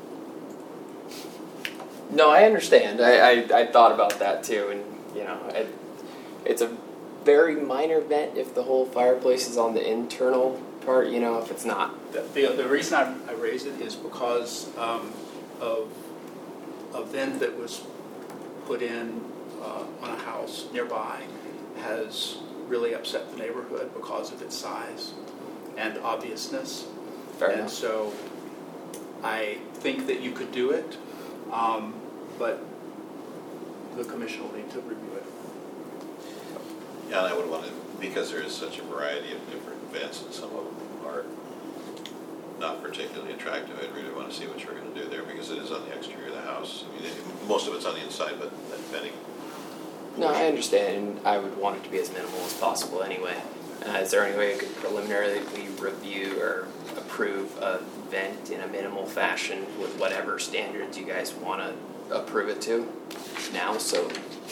no, I understand. I, I, I thought about that too, and you know, it, it's a very minor vent if the whole fireplace is on the internal part. You know, if it's not. The, the, the reason I, I raised it is because um, of a vent that was put in uh, on a house nearby has really upset the neighborhood because of its size and obviousness. Fair and enough. so I think that you could do it, um, but the commission will need to review it. Yeah, and I would want to, because there is such a variety of different vents and some of them are not particularly attractive, I'd really want to see what you're going to do there because it is on the exterior of the house. I mean, it, most of it's on the inside, but that venting. No, I understand, and I would want it to be as minimal as possible anyway. Uh, is there any way you could preliminarily review or approve a vent in a minimal fashion with whatever standards you guys want to approve it to now? So,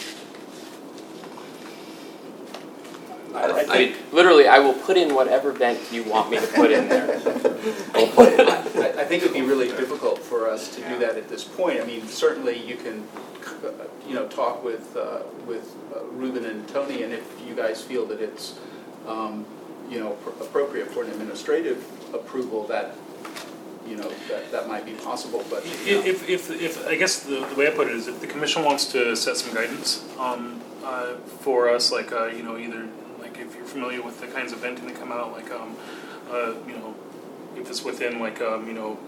I, I I think, mean, literally, I will put in whatever vent you want me to put in there. I, I think it would be really difficult for us to do that at this point. I mean, certainly you can, uh, you know, talk with uh, with uh, Ruben and Tony, and if you guys feel that it's, um, you know, pr- appropriate for an administrative approval, that, you know, that, that might be possible. But If, if, if, I guess the, the way I put it is if the commission wants to set some guidance um, uh, for us, like, uh, you know, either, like if you're familiar with the kinds of venting that come out, like, um, uh, you know, if it's within like, um, you know,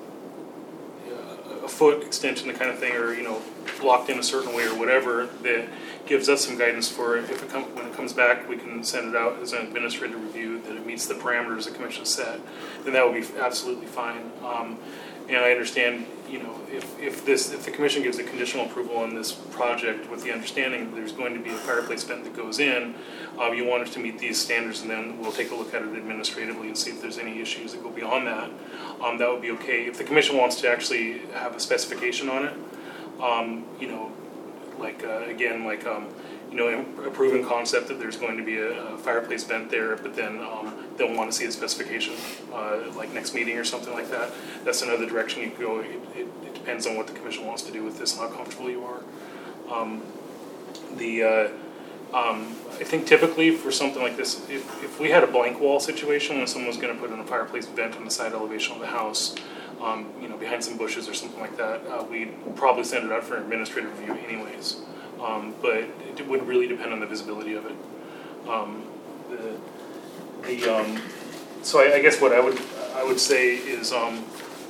a foot extension, the kind of thing, or, you know, blocked in a certain way or whatever, that gives us some guidance for if it come, when it comes back, we can send it out as an administrative review, that it meets the parameters the commission set, then that would be absolutely fine. Um, and I understand, you know, if, if this, if the commission gives a conditional approval on this project with the understanding that there's going to be a fireplace vent that goes in, uh, you want it to meet these standards, and then we'll take a look at it administratively and see if there's any issues that go beyond that. Um, that would be okay. If the commission wants to actually have a specification on it, um, you know, like, uh, again, like, um, you know, a proven concept that there's going to be a, a fireplace vent there, but then um, they'll want to see a specification, uh, like next meeting or something like that. That's another direction you could go. It, it, it depends on what the commission wants to do with this and how comfortable you are. Um, the, uh, um, I think typically for something like this, if, if we had a blank wall situation when someone was going to put in a fireplace vent on the side elevation of the house, um, you know, behind some bushes or something like that, uh, we'd probably send it out for an administrative review anyways. Um, but it would really depend on the visibility of it. Um, the, the, um, so I, I guess what I would I would say is, um,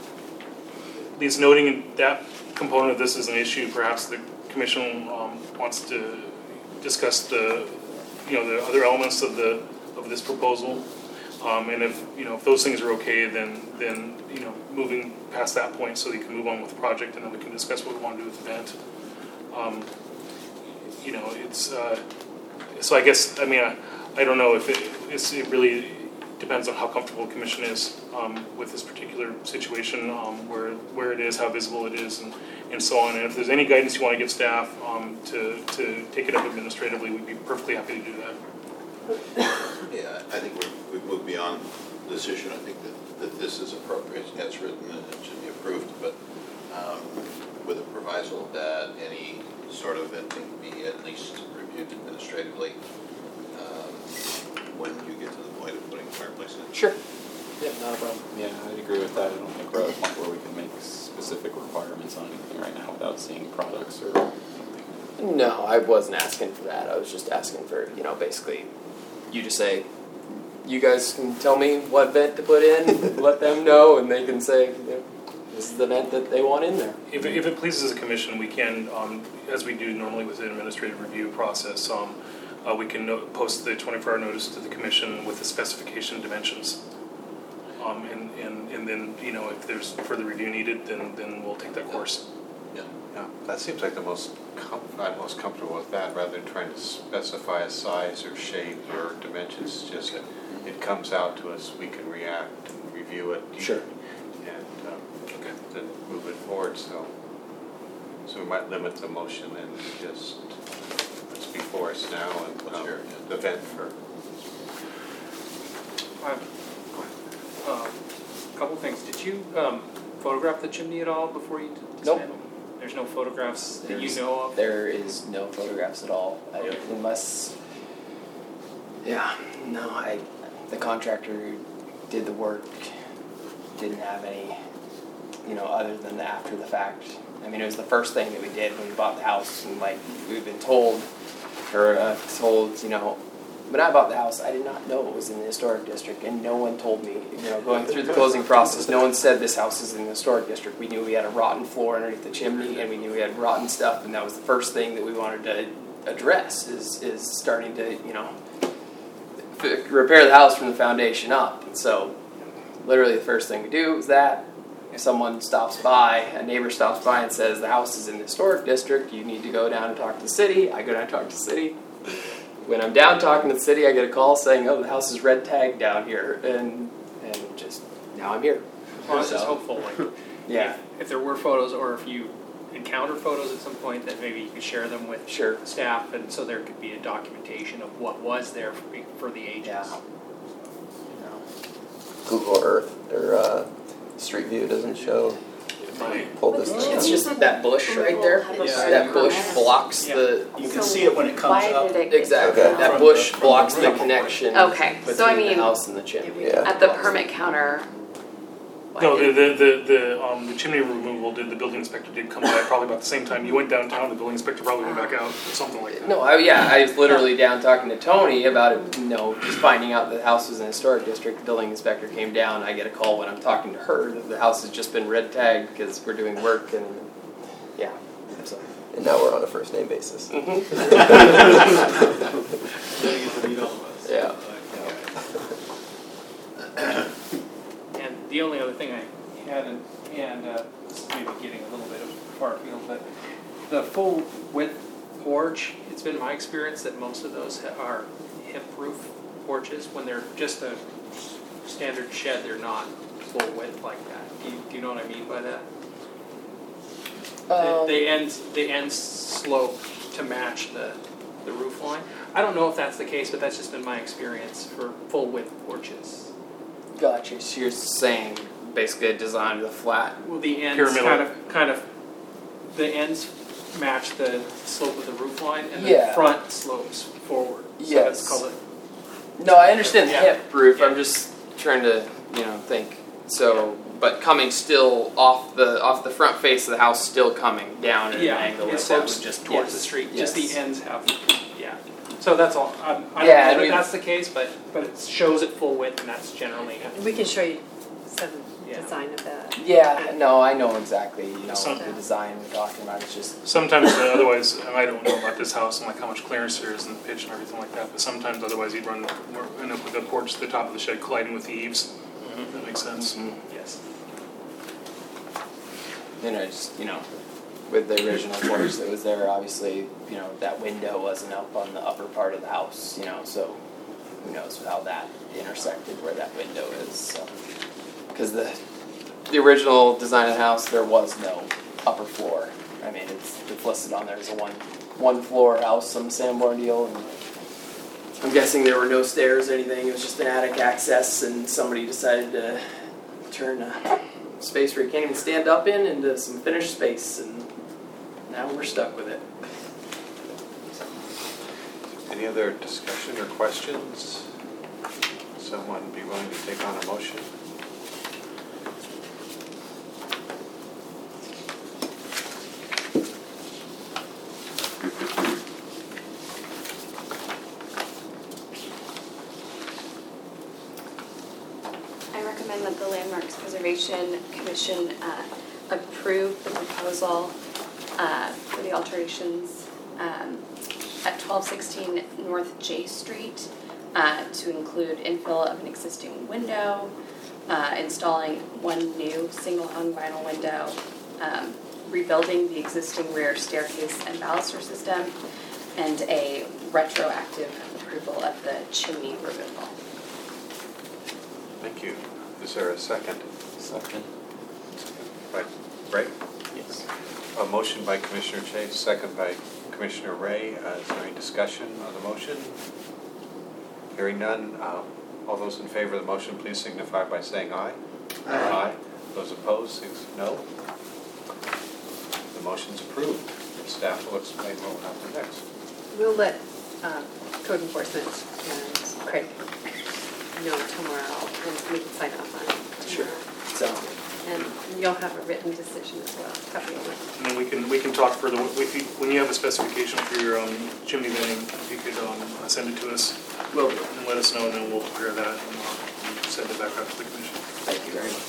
at least noting that component of this is an issue, perhaps the commission um, wants to discuss the, you know, the other elements of the of this proposal, um, and if you know if those things are okay, then then you know moving past that point so you can move on with the project, and then we can discuss what we want to do with the event. Um, you know, it's uh, so I guess I mean I, I don't know if it it's, it really depends on how comfortable the commission is um, with this particular situation, um, where where it is, how visible it is, and, and so on. And if there's any guidance you want to give staff um, to to take it up administratively, we'd be perfectly happy to do that. Yeah, I think we're, we've moved beyond this issue. I think that, that this is appropriate as written and it should be approved, but um, with a proviso that any sort of venting be at least reviewed administratively um, when you get to the point of putting a fireplace in. Sure. Yeah, not a problem. Yeah, I'd agree with that. I don't think we're at a point where we can make specific requirements on anything right now without seeing products or something. No, I wasn't asking for that. I was just asking for, you know, basically, you just say, you guys can tell me what vent to put in, let them know, and they can say, you know, this is the vent that they want in there. If it, if it pleases the commission, we can, um, as we do normally with the administrative review process, um, uh, we can no- post the twenty-four hour notice to the commission with the specification dimensions. Um, and, and, and then, you know, if there's further review needed, then, then we'll take that course. Yeah. Yeah, that seems like the most, com- I'm most comfortable with that, rather than trying to specify a size or shape or dimensions, just it comes out to us, we can react and review it. Sure. And um, then move it forward, so, so we might limit the motion and just, what's before us now and um, Sure. the event for. Um, Couple things. Did you um, photograph the chimney at all before you Nope. dismantled? There's no photographs that you There's- know of? There is no photographs at all, I- Okay. unless, yeah, no, I, the contractor who did the work didn't have any, you know, other than the after the fact. I mean, it was the first thing that we did when we bought the house, and like, we've been told, or uh, told, you know, when I bought the house, I did not know it was in the historic district, and no one told me, you know, going through the closing process, no one said this house is in the historic district. We knew we had a rotten floor underneath the chimney, and we knew we had rotten stuff, and that was the first thing that we wanted to address, is, is starting to, you know, f- repair the house from the foundation up. And so, literally the first thing we do is that. If someone stops by, a neighbor stops by and says, the house is in the historic district, you need to go down and talk to the city, I go down and talk to the city. When I'm down talking to the city, I get a call saying, oh, the house is red tagged down here, and and just, now I'm here. Well, this is So, hopeful, like, yeah, if, if there were photos, or if you encounter photos at some point, that maybe you could share them with sure. staff, and so there could be a documentation of what was there for, for the ages. Yeah. Google Earth or uh, Street View doesn't show. Pull this thing It's up. just that bush right there. Yeah. That bush blocks Yeah. the, You can see it when it comes Why up. did it get exactly, taken that out? bush blocks the connection Okay, so I between the mean, house and the chimney. Yeah. at the permit counter, why No, the, did- the, the, the, um, the chimney removal did, the building inspector did come by probably about the same time you went downtown, the building inspector probably went back out, or something like that. No, I, yeah, I was literally down talking to Tony about it, you know, just finding out that the house was in a historic district. The building inspector came down. I get a call when I'm talking to her that the house has just been red tagged because we're doing work, and yeah. So. And now we're on a first name basis. Mm-hmm. Yeah. And the only other thing I had, and, and uh, this is maybe getting a little bit of far field, but the full width porch, it's been my experience that most of those ha- are hip roof porches. When they're just a standard shed, they're not full width like that. Do you, do you know what I mean by that? Um, They, they end, they end slope to match the, the roof line. I don't know if that's the case, but that's just been my experience for full width porches. Gotcha. So you're saying basically a design of the flat. Well, the ends Pyramidal. kind of, kind of, the ends match the slope of the roof line, and the Yeah. front slopes forward. So Yes. that's called it. No, I understand the Yeah. hip roof. Yeah. I'm just trying to, you know, think. So, but coming still off the off the front face of the house, still coming down at Yeah, an angle it like that slopes would just towards yes, the street. Yes. Just the ends have, yeah. So that's all. I'm, I Yeah, don't know we- if that's the case, but but it shows it full width, and that's generally. we can show you some Yeah. design of that. Yeah, no, I know exactly. You know Some- the design we're talking about. It's just Sometimes, uh, otherwise, and I don't know about this house and like how much clearance there is in the pitch and everything like that, but sometimes otherwise you'd run, or end up with the porch to the top of the shed colliding with the eaves. That makes sense. mhm. Yes. you know, just you know, with the original porch that was there, obviously, you know, that window wasn't up on the upper part of the house. You know, so who knows how that intersected where that window is. So, because the the original design of the house, there was no upper floor. I mean, it's, it's listed on there as a one one floor house, some Sanborn deal, and I'm guessing there were no stairs or anything. It was just an attic access, and somebody decided to turn a space where you can't even stand up in into some finished space, and now we're stuck with it. Any other discussion or questions? Someone be willing to take on a motion? I recommend that the Landmarks Preservation Commission uh, approve the proposal uh, for the alterations um, at twelve sixteen North J Street uh, to include infill of an existing window, uh, installing one new single-hung vinyl window, um, rebuilding the existing rear staircase and baluster system, and a retroactive approval of the chimney removal. Thank you. Is there a second? Second. By Ray? Yes. A motion by Commissioner Chase, second by Commissioner Ray. Uh, Is there any discussion on the motion? Hearing none, uh, all those in favor of the motion, please signify by saying aye. Aye. Those opposed, say no. The motion's approved. Staff will explain what will happen next. We'll let uh, code enforcement and Craig know tomorrow, and we can sign off on it. Sure. So, and you'll have a written decision as well, copy of it. And then we can, we can talk further, if you, when you have a specification for your um, chimney venting, if you could um, send it to us. Well, and let us know, and then we'll prepare that and uh, send it back out to the commission. Thank you very much.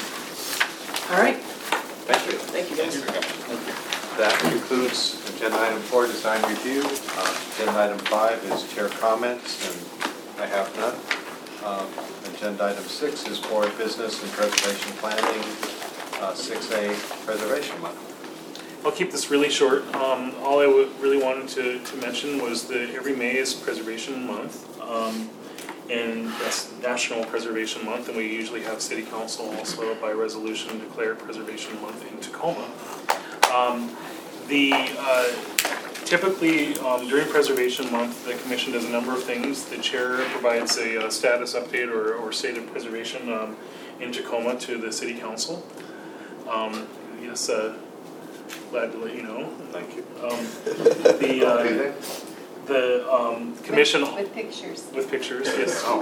All right, Thank you. thank you guys. That concludes agenda item four, design review. Uh, Agenda item five is chair comments, and I have none. Um, Agenda item six is board business and preservation planning, uh, six A preservation month. I'll keep this really short. Um, all I w- really wanted to, to mention was that every May is Preservation Month, um, and that's National Preservation Month, and we usually have City Council also by resolution declare Preservation Month in Tacoma. Um, the uh, typically um, during Preservation Month, the Commission does a number of things. The Chair provides a uh, status update or, or state of preservation um, in Tacoma to the City Council. Um, yes. Uh, Glad to let you know. Thank you. Um, the uh, the um, commission With, with pictures. with pictures, yes. Oh.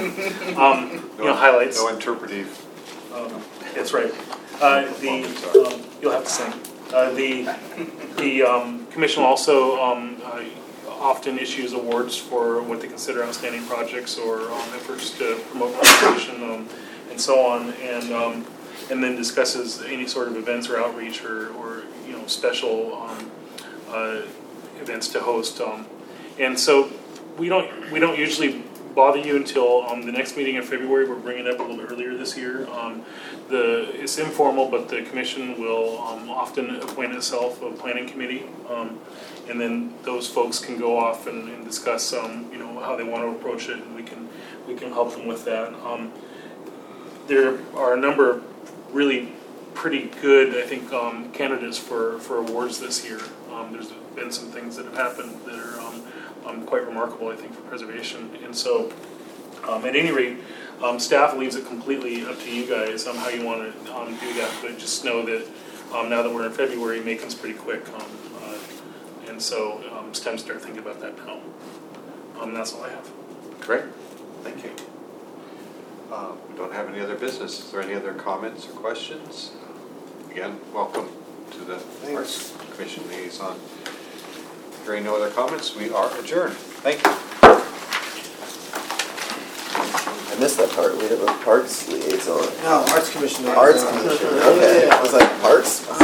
Um, you know, highlights. No interpretive. Um, that's right. Uh, the um, you'll have to sing. Uh, the the um, commission also um, uh, often issues awards for what they consider outstanding projects or um, efforts to promote conservation um, and so on, and um, and then discusses any sort of events or outreach or, or you know special um, uh, events to host. Um, and so we don't we don't usually bother you until um, the next meeting in February. We're bringing it up a little bit earlier this year. Um, the it's informal, but the commission will um, often appoint itself a planning committee, um, and then those folks can go off and, and discuss um, you know how they want to approach it, and we can we can help them with that. Um, there are a number of really pretty good, I think, um, candidates for, for awards this year. Um, there's been some things that have happened that are um, um, quite remarkable, I think, for preservation. And so, um, at any rate, um, staff leaves it completely up to you guys on how you want to um, do that. But just know that um, now that we're in February, Macon's pretty quick. Um, uh, and so um, it's time to start thinking about that now. Um, that's all I have. Great. Thank you. Uh, we don't have any other business. Is there any other comments or questions? Again, welcome to the Arts Commission liaison. Hearing no other comments, we are adjourned. Thank you. I missed that part. We have a parks liaison. No, Arts Commission. Arts Commission. Okay. I was like, parks?